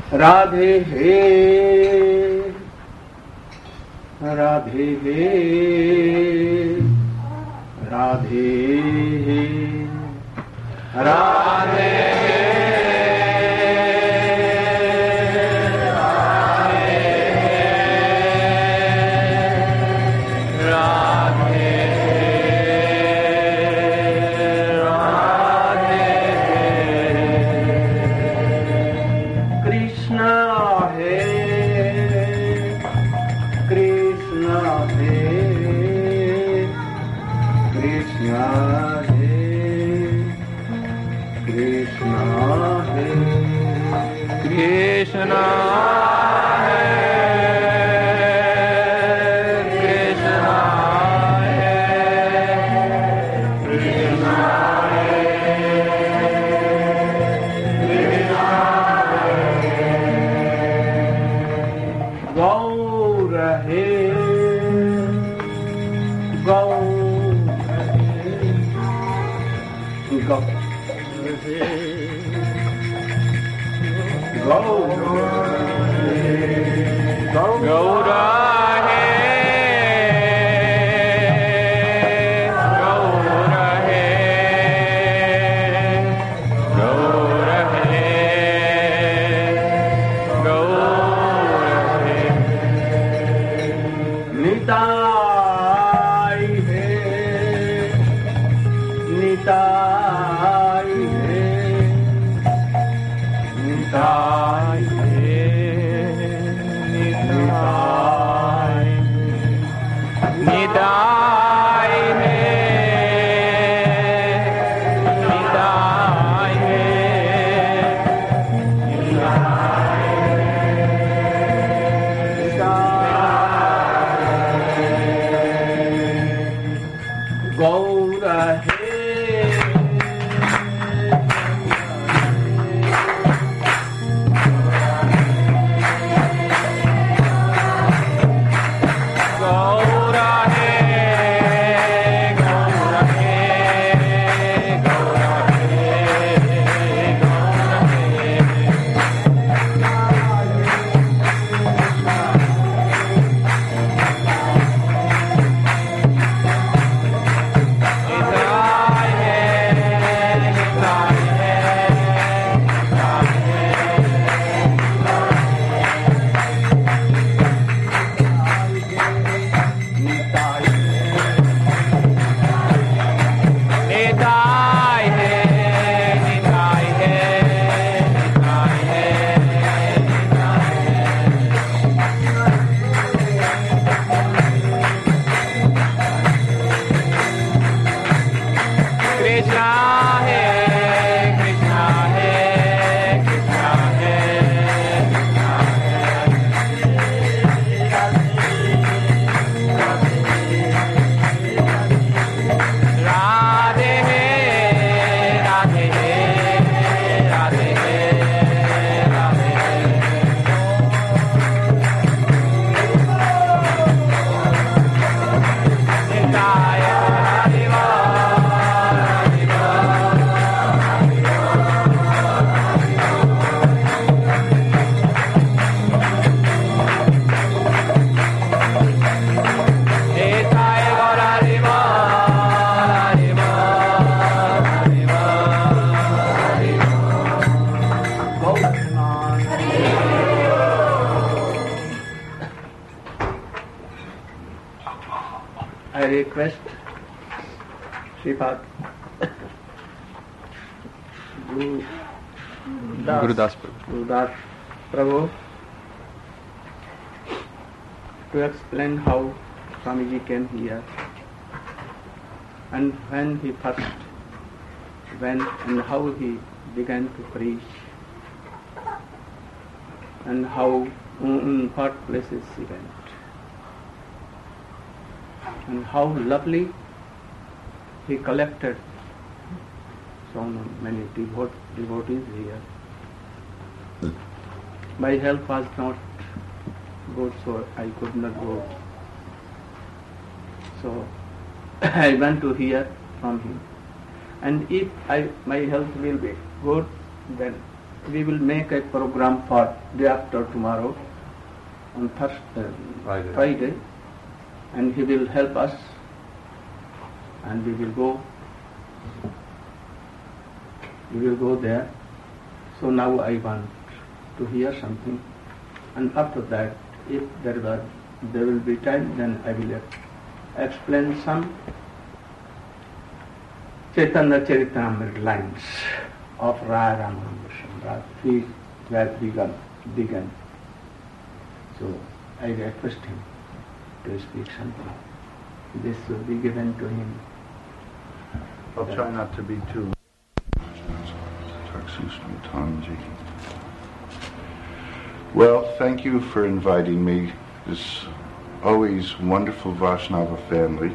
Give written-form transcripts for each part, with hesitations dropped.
Radhe He, Radhe He, Radhe He, Radhe He. Gurudas Prabhu to explain how Swamiji came here and when he first went and how he began to preach and how in what places he went and how lovely he collected so many devotees here. My health was not good, so I could not go. So I went to hear from him. And if my health will be good, then we will make a program for day after tomorrow on Friday, and he will help us, and we will go there. So now I want to hear something, and after that, if there will be time, then I will explain some Chaitanya Charitamrita lines of Raya Ramanuja. He were begun. So I request him to speak something. This will be given to him. I'll try not to be too. Well, thank you for inviting me. This always wonderful Vaishnava family.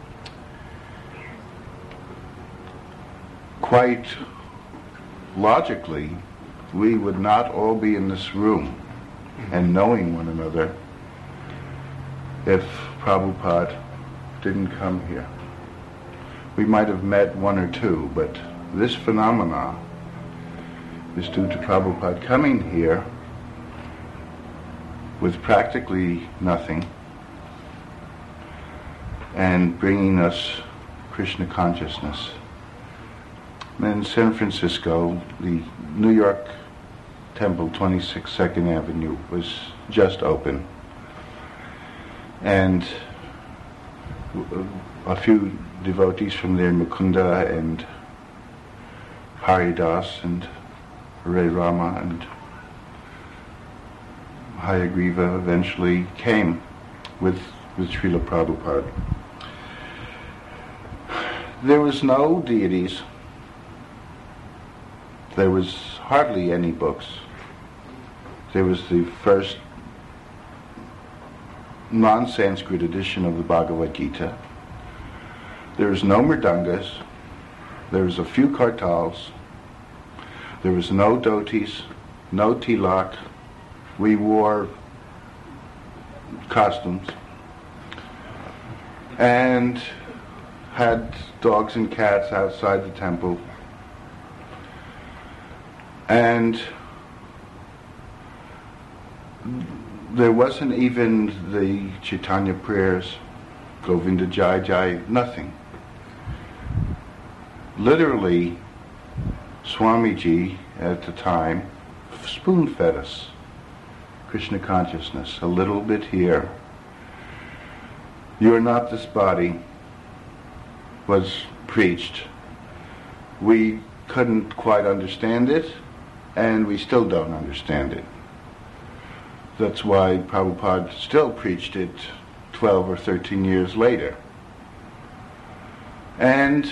Quite logically, we would not all be in this room and knowing one another if Prabhupada didn't come here. We might have met one or two, but this phenomena is due to Prabhupada coming here with practically nothing and bringing us Krishna consciousness. In San Francisco, the New York Temple, 26 2nd Avenue, was just open. And a few devotees from there, Mukunda and Haridas and Hare Rama and Hayagriva eventually came with Srila Prabhupada. There was no deities. There was hardly any books. There was the first non-Sanskrit edition of the Bhagavad Gita. There was no mridangas. There was a few kartals. There was no dhotis, no tilak. We wore costumes and had dogs and cats outside the temple. And there wasn't even the Chaitanya prayers, Govinda Jai Jai, nothing. Literally, Swamiji at the time spoon-fed us Krishna consciousness, a little bit here. You are not this body, was preached. We couldn't quite understand it, and we still don't understand it. That's why Prabhupada still preached it 12 or 13 years later. And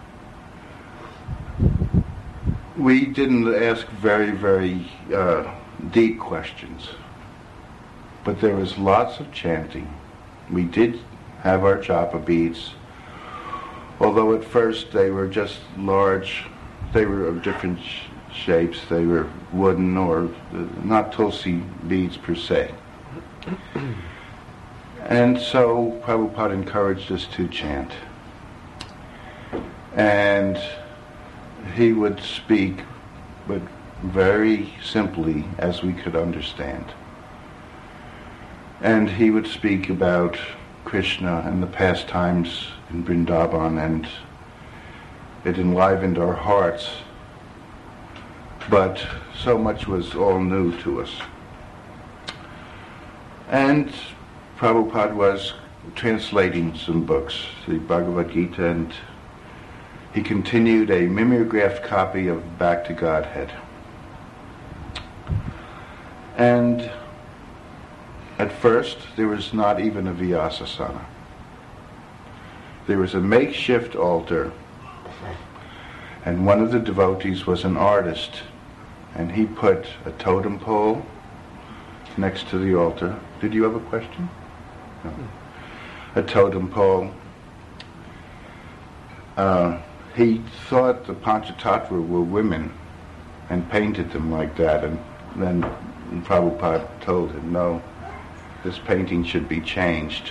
we didn't ask very, very deep questions. But there was lots of chanting. We did have our japa beads, although at first they were just large. They were of different shapes. They were wooden or not tulsi beads per se. And so Prabhupada encouraged us to chant. And he would speak, but very simply as we could understand. And he would speak about Krishna and the pastimes in Vrindavan, and it enlivened our hearts. But so much was all new to us. And Prabhupada was translating some books, the Bhagavad Gita, and he continued a mimeographed copy of Back to Godhead. And at first, there was not even a Vyasasana. There was a makeshift altar, and one of the devotees was an artist, and he put a totem pole next to the altar. Did you have a question? No. A totem pole. He thought the Panchatattva were women and painted them like that, and then Prabhupada told him, no, this painting should be changed.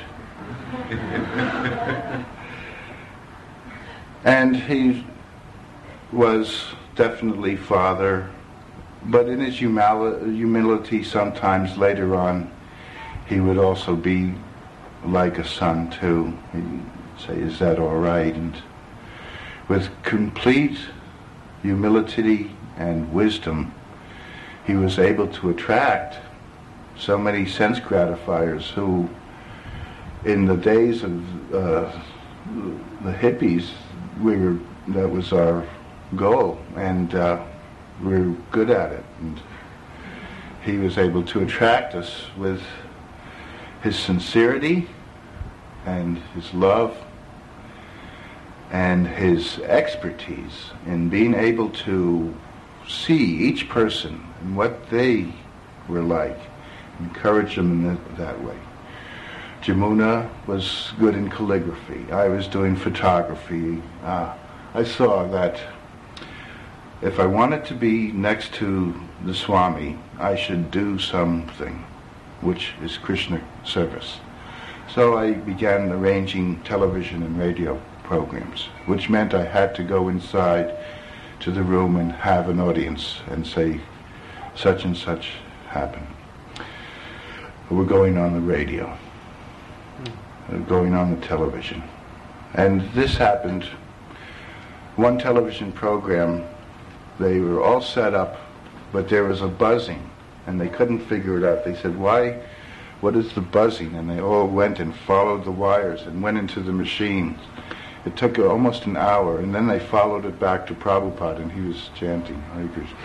And he was definitely father But in his humility, sometimes later on, he would also be like a son too. He'd say, "Is that all right?" And with complete humility and wisdom, he was able to attract so many sense gratifiers who, in the days of the hippies, that was our goal, and we were good at it. And he was able to attract us with his sincerity and his love and his expertise in being able to see each person and what they were like, encourage them in that way. Jamuna was good in calligraphy. I was doing photography. I saw that if I wanted to be next to the Swami, I should do something, which is Krishna service. So I began arranging television and radio programs, which meant I had to go inside to the room and have an audience and say, such and such happened. We're going on the radio. We're going on the television. And this happened. One television program, they were all set up, but there was a buzzing, and they couldn't figure it out. They said, "Why? What is the buzzing?" And they all went and followed the wires and went into the machine. It took almost an hour, and then they followed it back to Prabhupada, and he was chanting, "Hare Krishna,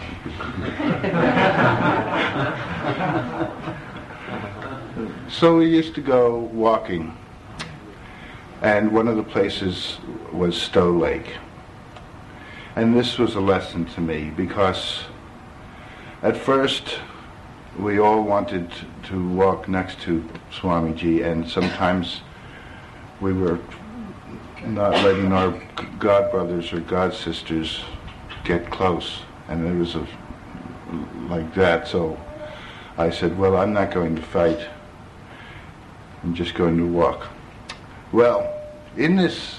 Hare Krishna." So we used to go walking, and one of the places was Stowe Lake. And this was a lesson to me, because at first we all wanted to walk next to Swamiji, and sometimes we were not letting our god brothers or god sisters get close, and it was like that. So I said, well, I'm not going to fight. I'm just going to walk. Well, in this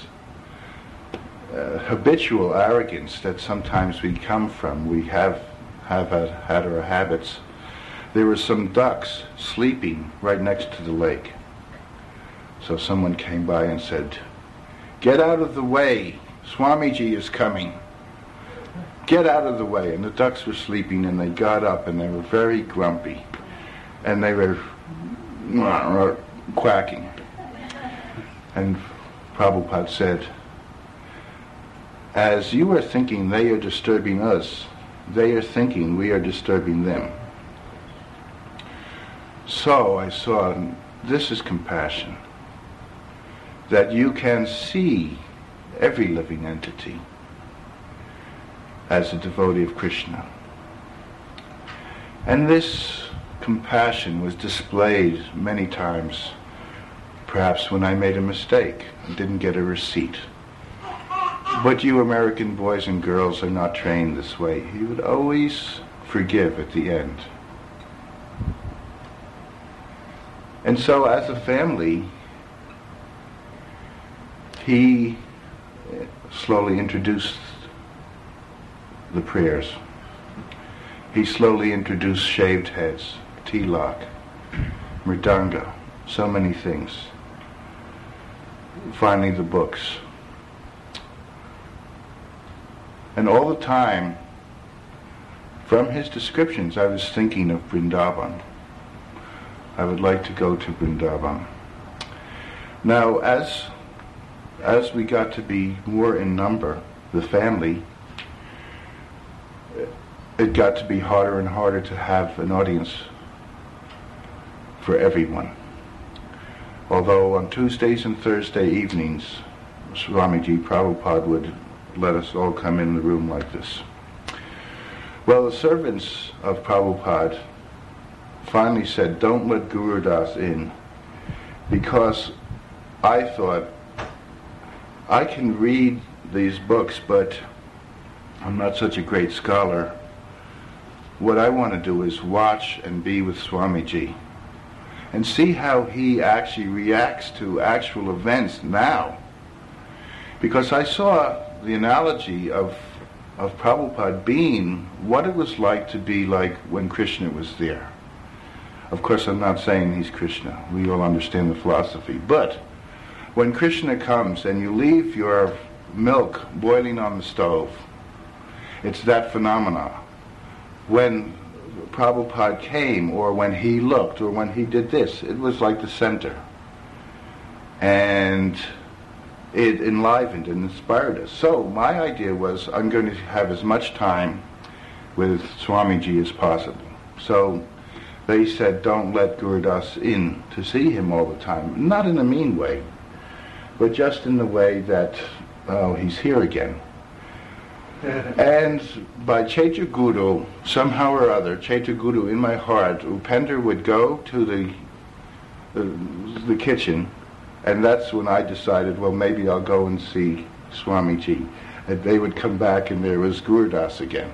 habitual arrogance that sometimes we come from, we have had our habits. There were some ducks sleeping right next to the lake. So someone came by and said, "Get out of the way, Swamiji is coming. Get out of the way." And the ducks were sleeping, and they got up, and they were very grumpy, and they were quacking. And Prabhupada said, "As you are thinking they are disturbing us, they are thinking we are disturbing them." So I saw, this is compassion, that you can see every living entity as a devotee of Krishna. And this compassion was displayed many times, perhaps when I made a mistake and didn't get a receipt. But you American boys and girls are not trained this way. He would always forgive at the end. And so as a family, he slowly introduced the prayers. He slowly introduced shaved heads, tilak, mridanga, so many things. Finally, the books. And all the time, from his descriptions, I was thinking of Vrindavan. I would like to go to Vrindavan. Now, as we got to be more in number, the family, it got to be harder and harder to have an audience for everyone. Although on Tuesdays and Thursday evenings, Swamiji Prabhupada would let us all come in the room like this. Well, the servants of Prabhupada finally said, "Don't let Guru Das in," because I thought, I can read these books, but I'm not such a great scholar. What I want to do is watch and be with Swamiji and see how he actually reacts to actual events now. Because I saw the analogy of Prabhupada being what it was like to be like when Krishna was there. Of course, I'm not saying he's Krishna. We all understand the philosophy. But when Krishna comes and you leave your milk boiling on the stove, it's that phenomena. When Prabhupada came, or when he looked, or when he did this, it was like the center. And it enlivened and inspired us. So my idea was, I'm going to have as much time with Swamiji as possible. So they said, don't let Gurudas in to see him all the time. Not in a mean way, but just in the way that, oh, he's here again. And by Chaitya Guru, somehow or other, Chaitya Guru in my heart, Upender would go to the kitchen, and that's when I decided, well, maybe I'll go and see Swamiji. And they would come back, and there was Gurudas again.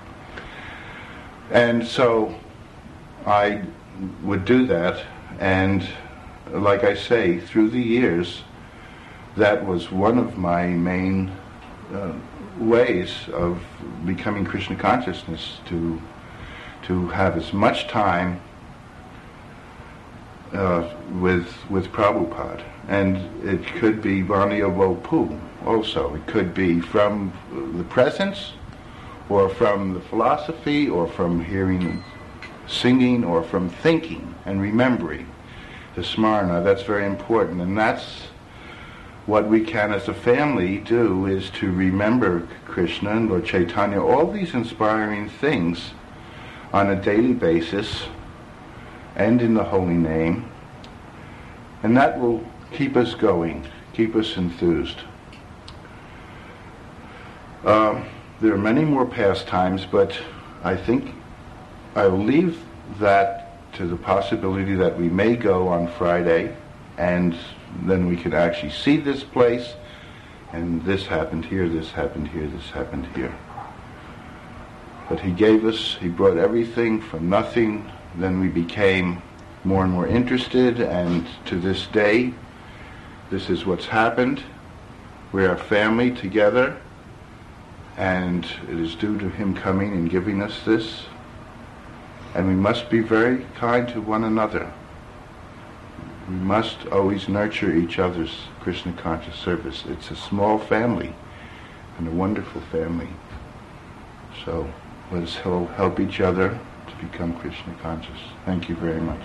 And so I would do that, and like I say, through the years, that was one of my main ways of becoming Krishna consciousness, to have as much time with Prabhupada. And it could be Vanya Vopu also. It could be from the presence, or from the philosophy, or from hearing, singing, or from thinking and remembering. The smarna, that's very important. And that's what we can as a family do, is to remember Krishna and Lord Chaitanya, all these inspiring things on a daily basis and in the holy name. And that will keep us going, keep us enthused. There are many more pastimes, but I think I'll leave that to the possibility that we may go on Friday, and then we could actually see this place, and this happened here, this happened here, this happened here. But he brought everything from nothing. Then we became more and more interested, and to this day, this is what's happened. We're a family together, and it is due to him coming and giving us this. And we must be very kind to one another. We must always nurture each other's Krishna conscious service. It's a small family, and a wonderful family. So let us help each other to become Krishna conscious. Thank you very much.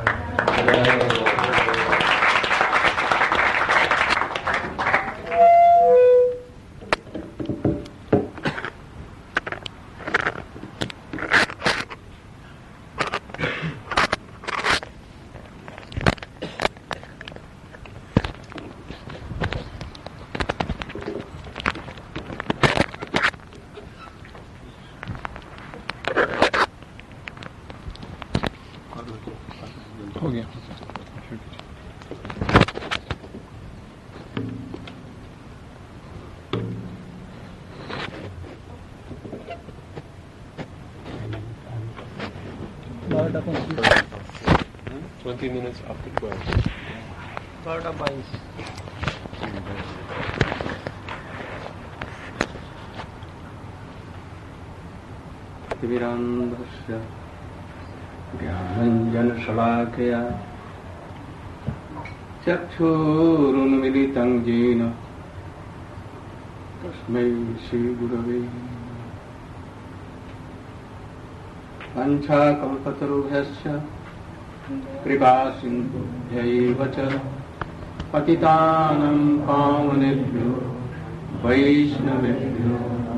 हो गया। Twenty minutes after 12. Timirandhasya Jnananjana-shalakaya Chakshurunmilitam jena Tasmai Shri-Gurave Pancha-kalpatarubhyasya Kripa-sindhubhya-eva ca Patitanam pavanebhyo Vaishnavebhyo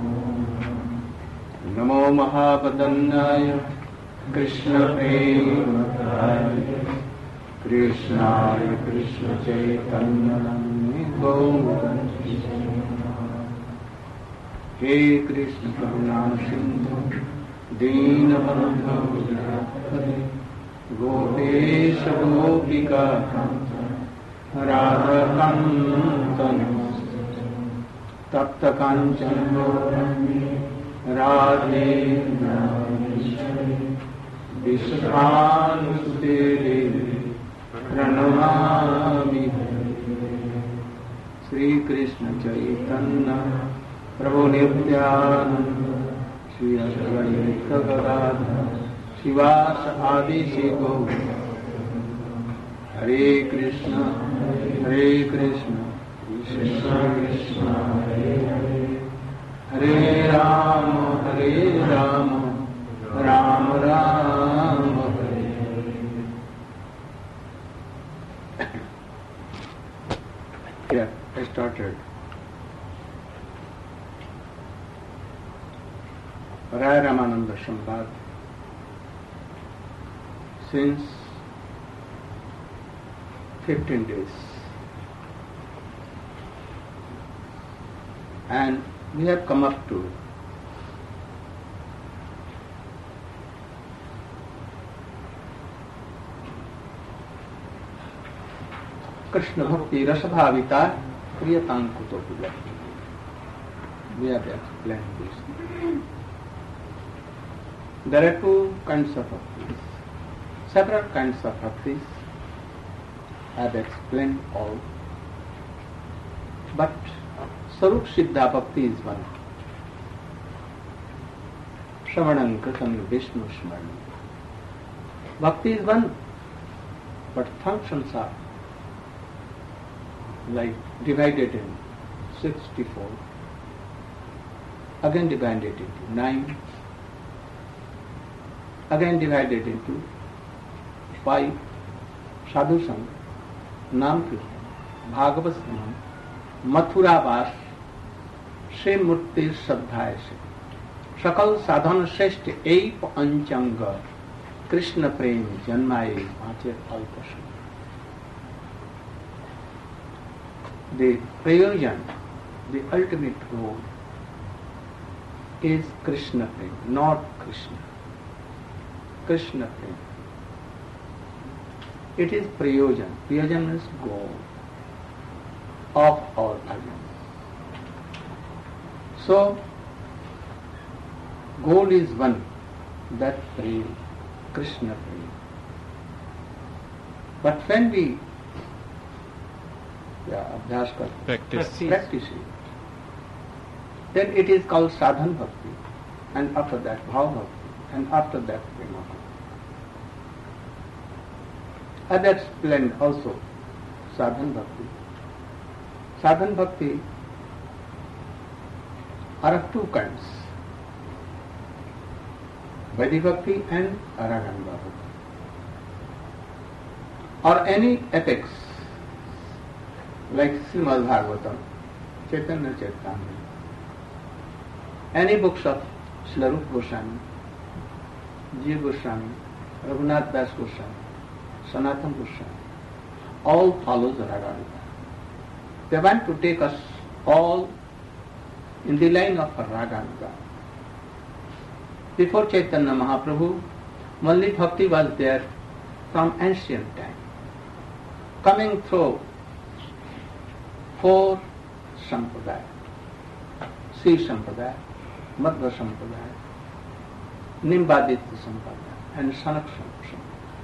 Namo Mahapadanyaya Krishna Premataya Krishnaya Krishna Chaitanya Gauranga He Krishna Karuna Sindhu Deenabandhu Jagapate Gopesha Gopika Radha Kantan Tapta Kanchana Radhe Vishwanusute Pranamami Sri Krishna Chaitanya Prabhu Nityananda, Shri Advaita Gadadhar, Shivasa Adi Siko, Hare Krishna, Krishna Krishna, Hare Hare, Hare Rama, Rama Rama, Hare Hare. Yeah, I started. Raya Ramananda Sambad since 15 days. And we have come up to Krishna Bhakti Rasabhavita Kriyatan Kutopi. We have explained this. There are two kinds of bhaktis, several kinds of bhaktis. I have explained all. But Sarup Siddha Bhakti is one. Shravanam Kirtan Vishnu Smaran. Bhakti is one, but functions are like divided in 64, again divided into 9, again divided into 5, Sadhu Sangha, Nam Kirtan, Bhagavad Sangha, Mathura Vas, Shri Murti Sadhaya Se, Sakal Sadhana Shreshth Aip Anchanga, Krishna Prem Janmaye Pache Alpasam. The prayojan, the ultimate goal, is Krishna Prem, not Krishna. Krishna Prem. It is prayojan. Prayojan means goal of our bhajan. So, goal is one, that prem, Krishna Prem. But when we practice it, then it is called sadhan bhakti, and after that bhav bhakti, and after that prema bhakti. I have explained also sadhan bhakti. Sadhan bhakti are of two kinds, Vaidhi bhakti and Araganga bhakti, or any epics like Srimad Bhagavatam, Chaitanya Charitamrita, any books of Srila Rupa Goswami, Jiva Goswami, Raghunath Das Goswami, Sanatana Goswami, all follows Raganga. They want to take us all in the line of Raganga. Before Chaitanya Mahaprabhu, only bhakti was there from ancient time, coming through 4 sampradaya, Sri Sampradaya, Madhva Sampradaya, Nimbaditya Sampradaya, and Sanak Sampradaya.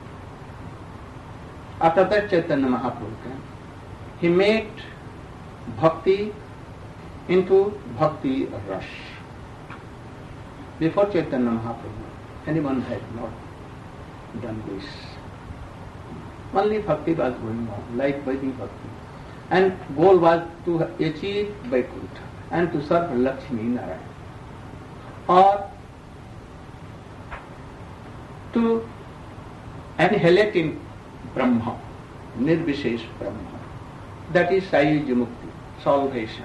After that Chaitanya Mahaprabhu came. He made bhakti into bhakti rush. Before Chaitanya Mahaprabhu, anyone had not done this. Only bhakti was going on, like Vaidhi bhakti. And goal was to achieve Vaikuntha and to serve Lakshmi Narayana, or to annihilate in Brahma, Nirvishesh Brahma. That is Sayuj Mukti, salvation.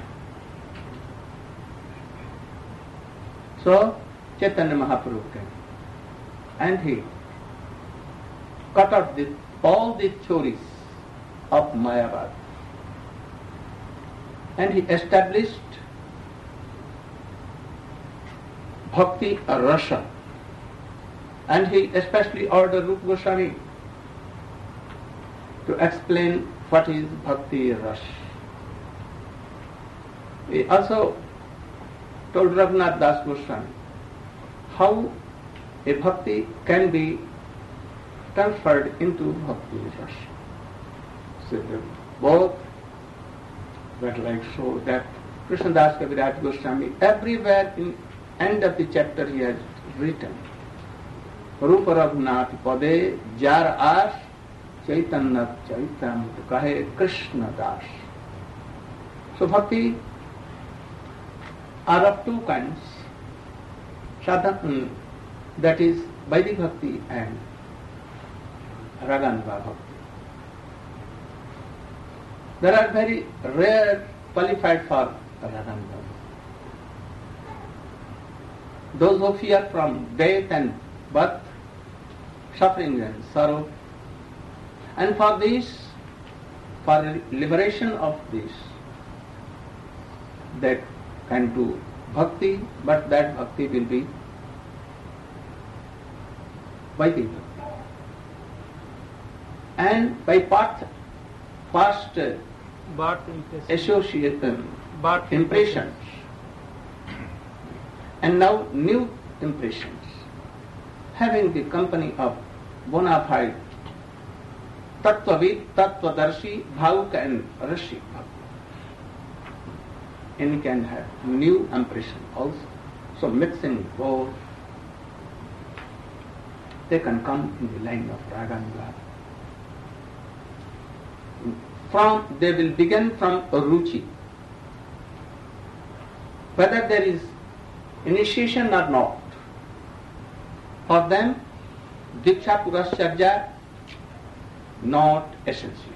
So Chaitanya Mahaprabhu came and he cut out all the theories of Mayavad, and he established Bhakti Rasa, and he especially ordered Rupa Goswami to explain what is Bhakti Rasa. He also told Raghunath Das Goswami how a bhakti can be transferred into Bhakti Rasa. So both were like so that Krishnadas Kaviraj Goswami, everywhere in end of the chapter he has written, Rupa Raghunath Pade Jar As Chaitanya Chaitamut Kahe Krishna Das. So bhakti are of two kinds, sadhana, that is Vaidika bhakti and Raganuga bhakti. There are very rare qualified for Raganuga. Those who fear from death and birth, suffering and sorrow, and for this, for liberation of this, they can do bhakti, but that bhakti will be Vaidika bhakti. And by past impressions, and now new impressions, having the company of bona fide Tattvavid, Tattvadarshi, Bhavuk and Rashi. Any can have new impression also. So mixing both, they can come in the line of Raganuga. They will begin from Ruchi. Whether there is initiation or not, for them, Diksha Purascharya not essential.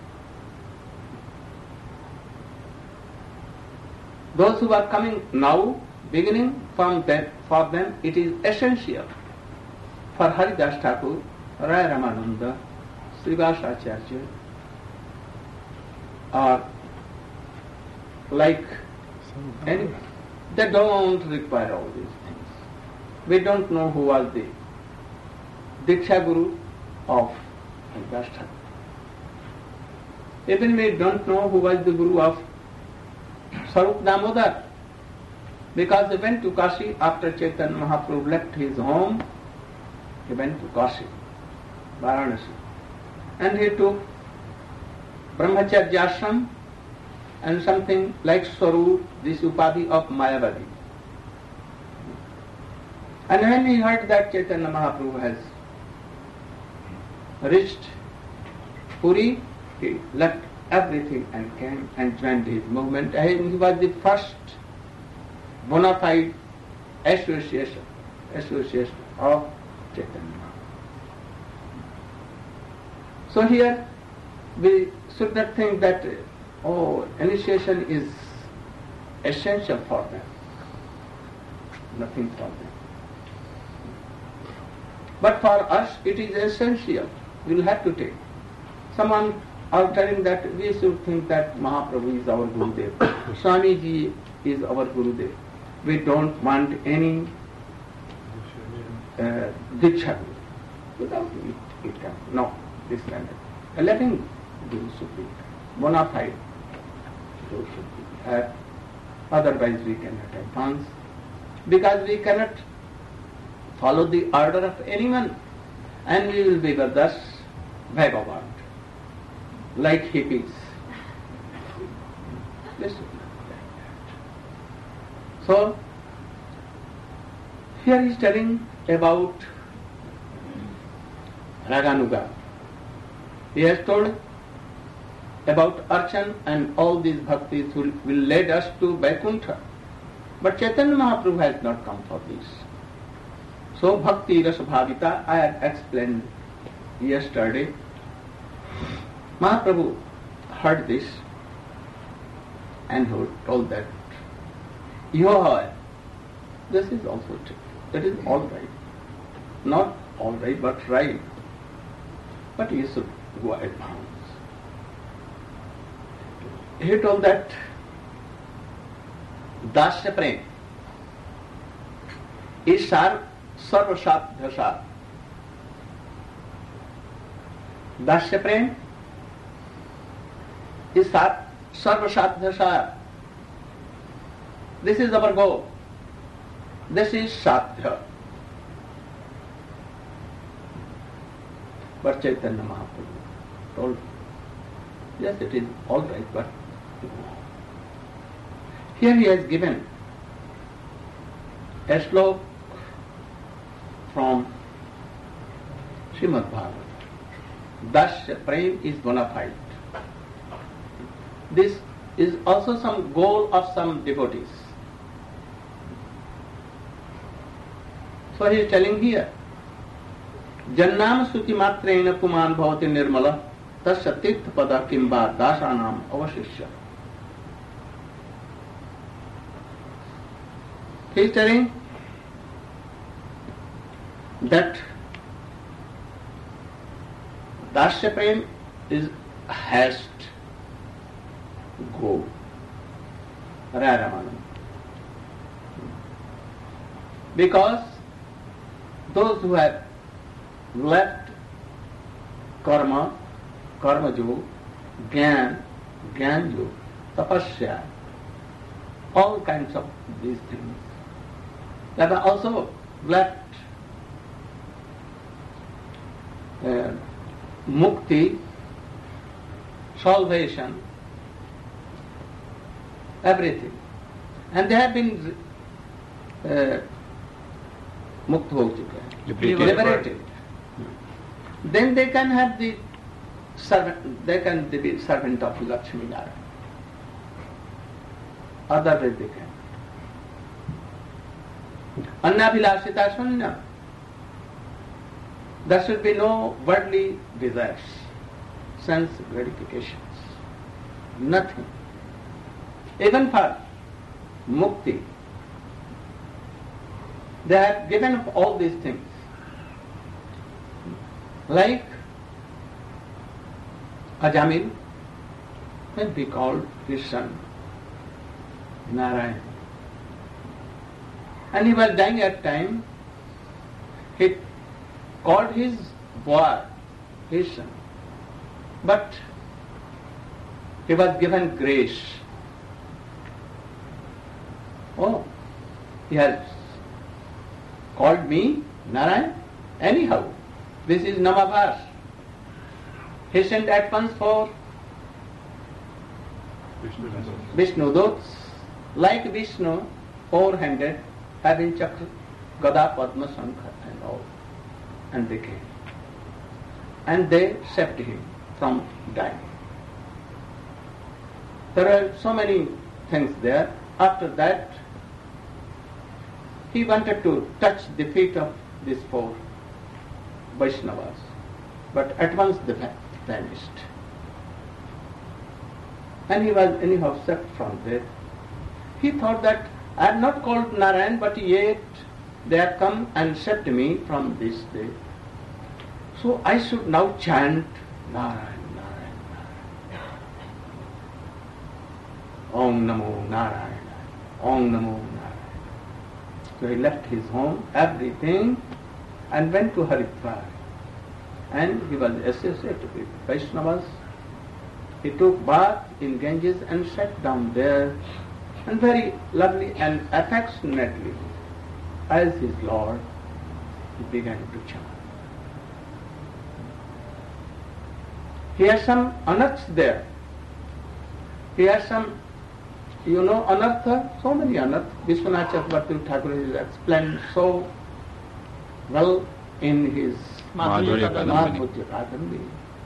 Those who are coming now, beginning from that, for them it is essential. For Haridas Thakur, Raya Ramananda, Srivasa Acharya, or like anyone, they don't require all these things. We don't know who was the Diksha Guru of Haridas Thakur. Even we don't know who was the Guru of Sarup Damodar, because he went to Kashi after Chaitanya Mahaprabhu left his home. He went to Kashi, Varanasi, and he took Brahmacharya Ashram and something like Swarup, this Upadhi of Mayavadi. And when he heard that Chaitanya Mahaprabhu has reached Puri, he left everything and came and joined his movement. And he was the first bona fide association of Chaitanya Mahaprabhu. So here we should not think that initiation is essential for them. Nothing for them. But for us it is essential. We will have to take. Someone are telling that we should think that Mahaprabhu is our Gurudev. Swamiji is our Gurudev. We don't want any Diksha Guru. Without it can. No, this kind of. Let him do should be bona fide. Those should be. Otherwise we cannot advance. Because we cannot follow the order of anyone. And we will be thus vagabond, like hippies. Listen. So, here he is telling about Raganuga. He has told about Archan and all these bhaktis who will lead us to Vaikuntha. But Chaitanya Mahaprabhu has not come for this. So Bhakti Rasa Bhavita, I had explained yesterday. Mahaprabhu heard this and he told that, Yoha, this is also true. That is all right. Not all right, but right. But you should go advance. He told that Dasya Prem is Sarvasat. Dasya Prem is Sarvasat. This is our goal. This is Sadhya. But Chaitanya Mahaprabhu told, yes, it is all right, but Here he has given a slok from Srimad Bhagavatam. Dasya Prem is bona fide. This is also some goal of some devotees. So he is telling here, Jannam Suti Matrena Puman Bhavati Nirmala Tasya Tirtha Pada Kimba Dasanam Avashishya. He is telling that Dasya Prem is highest goal. Raramanam. Because those who have left karma, karma yoga, jnana yoga, tapasya, all kinds of these things, that are also left mukti, salvation, everything. And they have been mukt ho chuke, liberated. Then they can have the servant, they can be servant of Lakshmi Narayana. Otherwise they can. Annabhilasita Shunya. There should be no worldly desires, sense gratifications, nothing. Even for mukti, they have given up all these things. Like Ajamil can be called his son, Narayan. And he was dying at time, he called his boy his son. But he was given grace. Oh, he has called me Narayan? Anyhow, this is Namabhas. He sent at once for Vishnu Duts. Like Vishnu, 400, having Chakra, Gada, Padma, Shankha and all. And they came. And they saved him from dying. There are so many things there. After that, he wanted to touch the feet of these 4 Vaishnavas. But at once they vanished. And he was anyhow saved from death. He thought that I am not called Narayan, but yet they have come and saved me from this death. So I should now chant Narayan, Narayan, Narayan. Om Namo Narayan, Om Namo Narayan. So he left his home, everything, and went to Haridwar. And he was associated with Vaishnavas. He took bath in Ganges and sat down there, and very lovely and affectionately, as his Lord, he began to chant. He has some anarthas there. He has some, anartha, so many anarthas. Vishwanath Chakravarti Thakur has explained so well in his Madhurya Kadambini.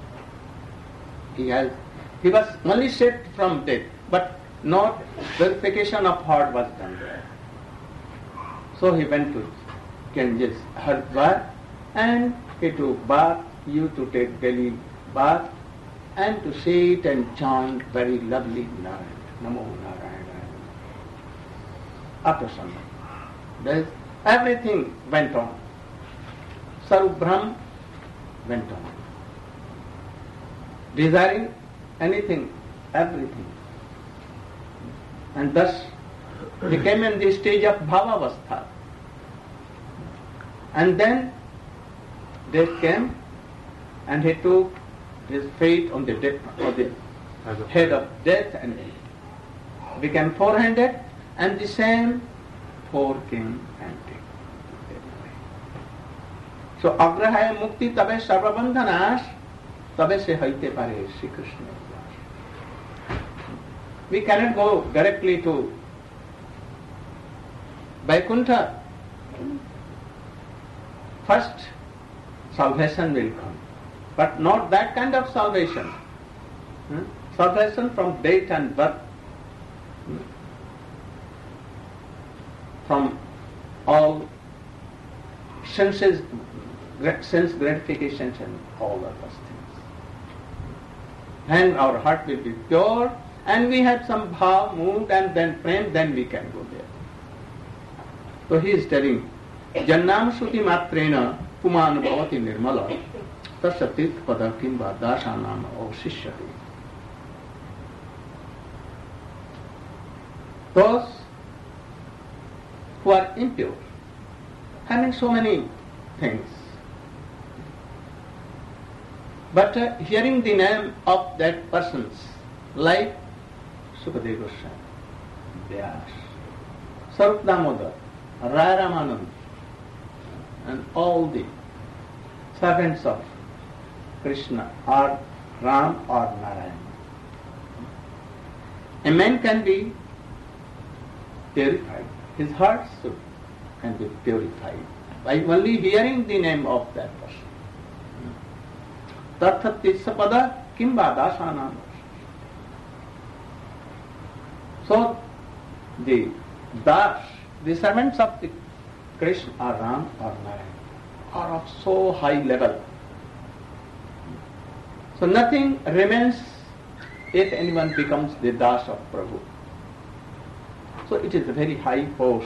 He was only saved from death, but not purification of heart was done there. So he went to Ganges, Haridwar, and he took bath. He used to take daily bath and to sit and chant very lovely Narayan, Namo Narayan. After some time, everything went on. Sarubhram went on. Desiring anything, everything. And thus he came in the stage of Bhavavastha. And then death came, and he took his fate on the head of death and became 400, and the same 4 came and took. So agrahaya mukti tabe sarvabandhanas tabe se haite pare Sri Krishna. We cannot go directly to Vaikuntha, first salvation will come, but not that kind of salvation. Salvation from death and birth, from all sense gratifications and all of those things. And our heart will be pure, and we have some bhav, mood, and then prem, then we can go there. So he is telling, Jannam Suti Matrena Puman Bhavati Nirmala Tasya Tirth Padakim Dashanam Avsishyati. Those who are impure, having so many things, but hearing the name of that persons, like Sukadeva Goswami, Vyas, Sarup Damodar, Raya Ramanand, and all the servants of Krishna or Ram or Narayan. A man can be purified. His heart can be purified by only hearing the name of that person. Tathatissapada kimba dasanam. So the das, the servants of the Krishna or Ram or Narayan, are of so high level. So nothing remains if anyone becomes the das of Prabhu. So it is a very high post.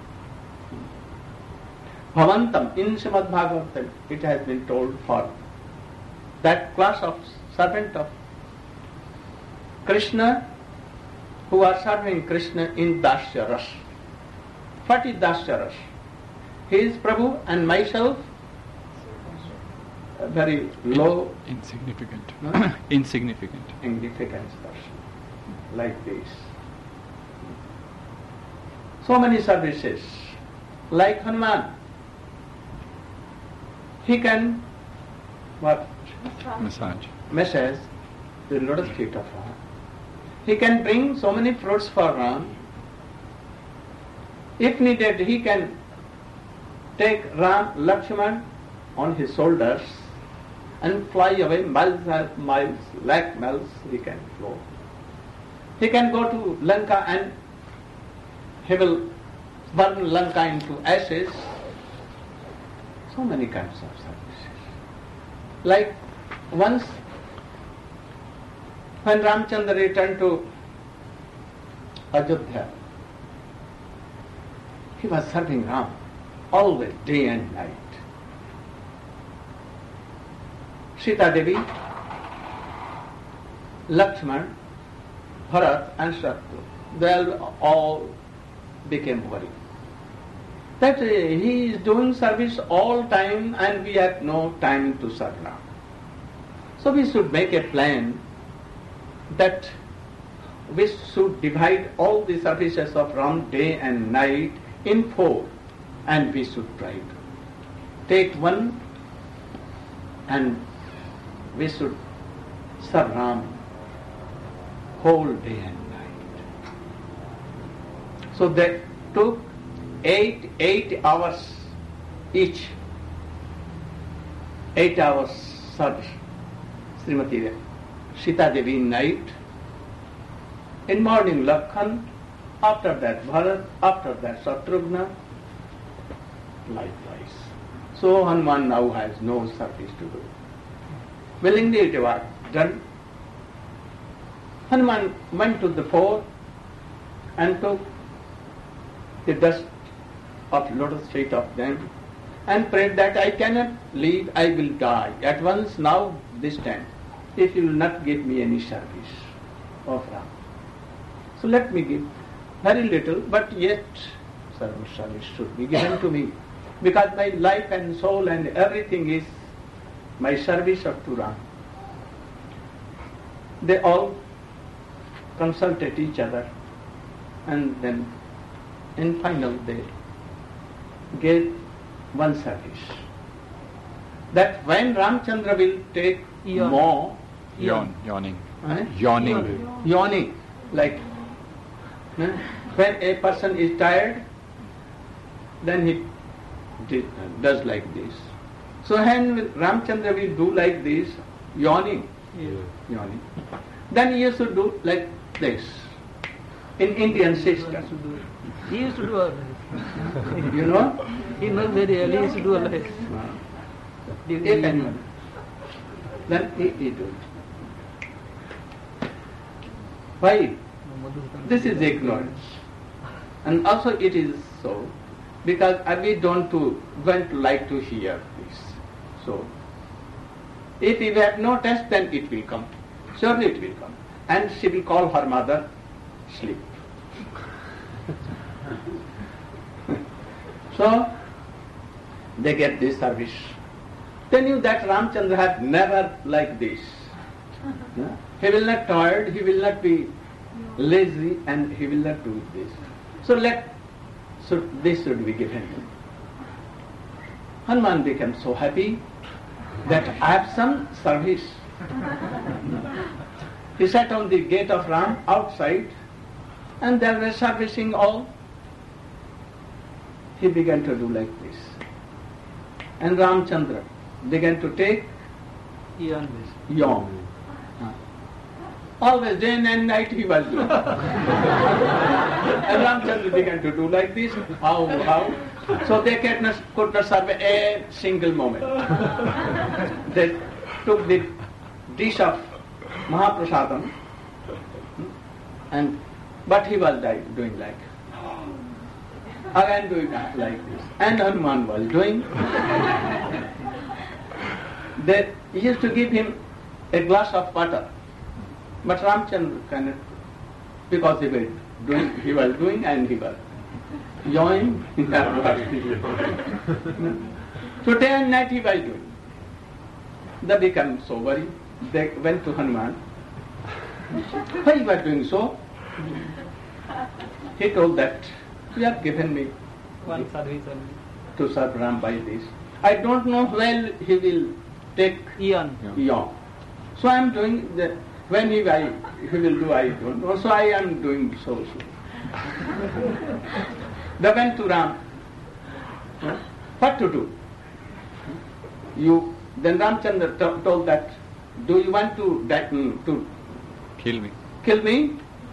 Bhavantam, in Srimad Bhagavatam, it has been told for that class of servant of Krishna who are serving Krishna in Dasya Ras. What is Dasya Ras? He is Prabhu and myself, a very low, insignificant, huh? insignificant person, like this. So many services, like Hanuman, he can massage the lotus feet of Ram. He can bring so many fruits for Ram. If needed, he can take Ram, Lakshman on his shoulders and fly away miles and miles, lakh miles he can flow. He can go to Lanka and he will burn Lanka into ashes. So many kinds of services. Like once when Ramchandra returned to Ajodhya, he was serving Ram always, day and night. Sita Devi, Lakshman, Bharat and Shatru, they all became worried that he is doing service all time and we have no time to serve Ram. So we should make a plan that we should divide all the services of Ram day and night in 4, and we should try to take one and we should serve Ram whole day and night. So they took 8 hours each. 8 hours served Srimati Sita Devi in night. In morning Lakshman, after that Bharat, after that Shatrugna, likewise. So Hanuman now has no service to do. Willingly it was done. Hanuman went to the 4 and took the dust of lotus feet of them and prayed that I cannot leave, I will die at once now, this time, if you will not give me any service of Ram. So let me give very little, but yet service should be given to me, because my life and soul and everything is my service of to Ram. They all consulted each other, and then in final they gave one service. That when Ramchandra will take more yawning, like when a person is tired, then he does like this. So when Ramchandra will do like this, yawning, then he used to do like this. In Indian system. He used to do all this. You know? He knows very well, he used to do all this. If anyone, then he do. Why? This is ignorance. And also it is so, because we don't like to hear this. So, if we have no test, then it will come. Surely it will come. And she will call her mother, sleep. So, they get this service. They knew that Ramchandra had never like this. No? He will not tired, he will not be lazy, and he will not do this. So this should be given him. Hanuman became so happy that I have some service. He sat on the gate of Ram outside, and they were servicing all. He began to do like this. And Ramchandra began to take yawn. Always, day and night he was doing. And Ramchandra began to do like this. How? So they could not serve a single moment. They took the dish of Mahaprasadam, but he was doing like. Again doing like this. And Hanuman was doing. They used to give him a glass of water. But Ramchandra cannot, because he was doing and he was yawning. So day and night he was doing. They became so worried. They went to Hanuman. Why you are doing so? He told that, you have given me One service only. to serve Ram by this. I don't know when he will take Yawn. So I am doing that. When he will do, I don't know. So I am doing so. They went to Ram. What to do? Then Ramchandra told that, do you want to Kill me. kill me?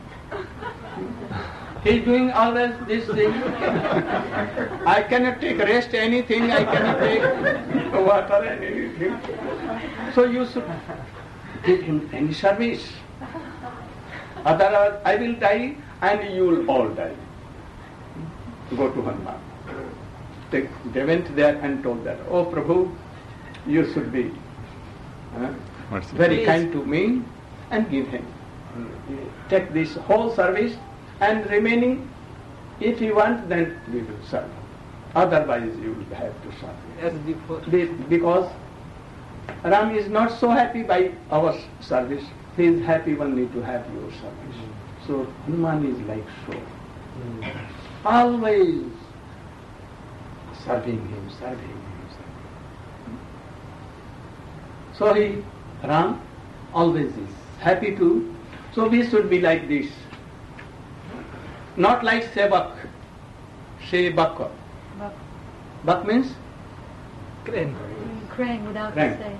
He is doing always this thing. I cannot take rest anything, I cannot take water and anything. So you should give him any service. Otherwise I will die and you will all die. Go to Hanuman. They went there and told that, oh Prabhu, you should be very kind to me and give him. Take this whole service and remaining, if you want, then we will serve. Otherwise you will have to serve. As before. Because Ram is not so happy by our service. He is happy only to have your service. So Hanuman is like so. Always serving him. So Ram always is happy too. So we should be like this. Not like Sevak. Sevak. Bak means? Crane. Crane without Crane. the say.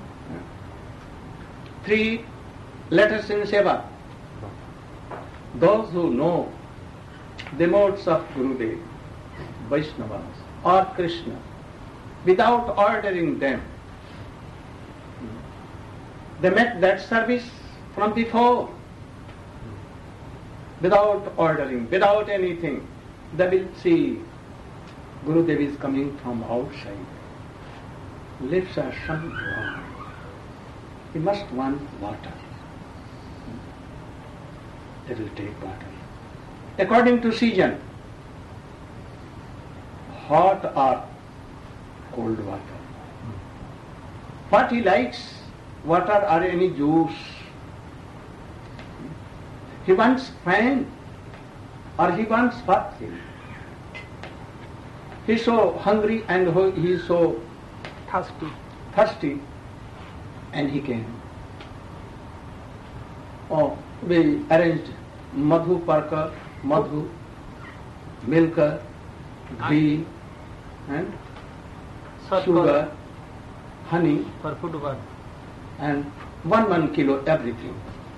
3 letters in Seva. Those who know the modes of Gurudev, Vaishnavas or Krishna, without ordering them, they met that service from before. Without ordering, without anything, they will see Gurudev is coming from outside. Lips are somewhere. He must want water. They will take water. According to season, hot or cold water. What he likes, water or any juice. He wants fan or he wants what thing. He is so hungry and he is so thirsty, and he came. Oh, we arranged madhu, milk, ghee, and Salt sugar, honey, for food one. and 1 kilo everything.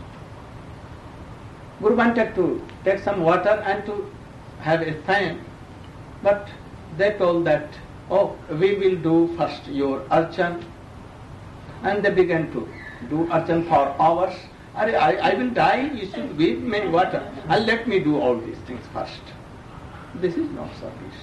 Guru wanted to take some water and to have a fan, but they told that, oh, we will do first your archan. And they began to do archan for hours. I will die, you should give me water. And let me do all these things first. This is not service.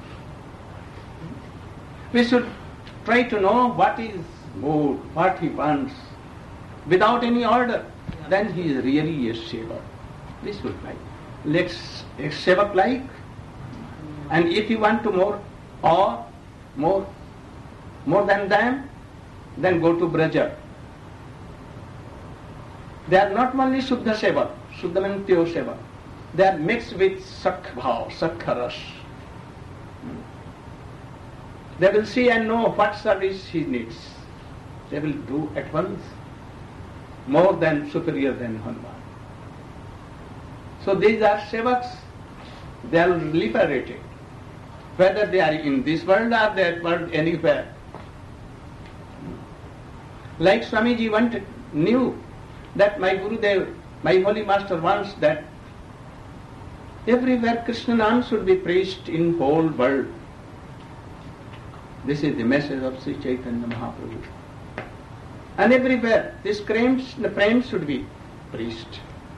We should try to know what is mood, what he wants, without any order. Then he is really a sevak. This should like. Let's a sevak like. And if you want to more than them, then go to Braja. They are not only Shuddha Seva, Shuddha means pure Seva. They are mixed with Sakha Bhav, Sakha Ras. They will see and know what service he needs. They will do at once, more than superior than Hanuman. So these are Sevaks. They are liberated. Whether they are in this world or that world, anywhere. Like Swamiji knew that my Gurudev, my holy master wants that everywhere Krishna Nam should be preached in whole world. This is the message of Sri Chaitanya Mahaprabhu. And everywhere this prem should be preached.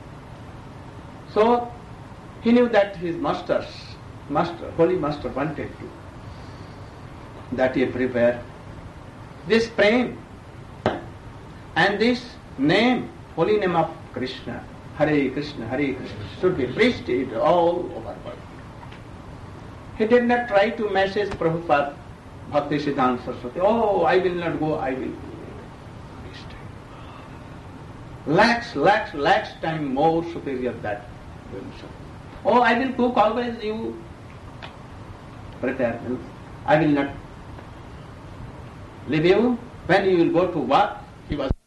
So he knew that his holy master wanted to, that everywhere this prem and this name, holy name of Krishna, Hare Krishna, should be preached all over the world. He did not try to message Prabhupada, Bhakti Siddhanta Saraswati, oh, I will not go, I will preach. Lakhs time more superior that. Oh, I will cook always, you prepare milk. I will not leave you. When you will go to work, he was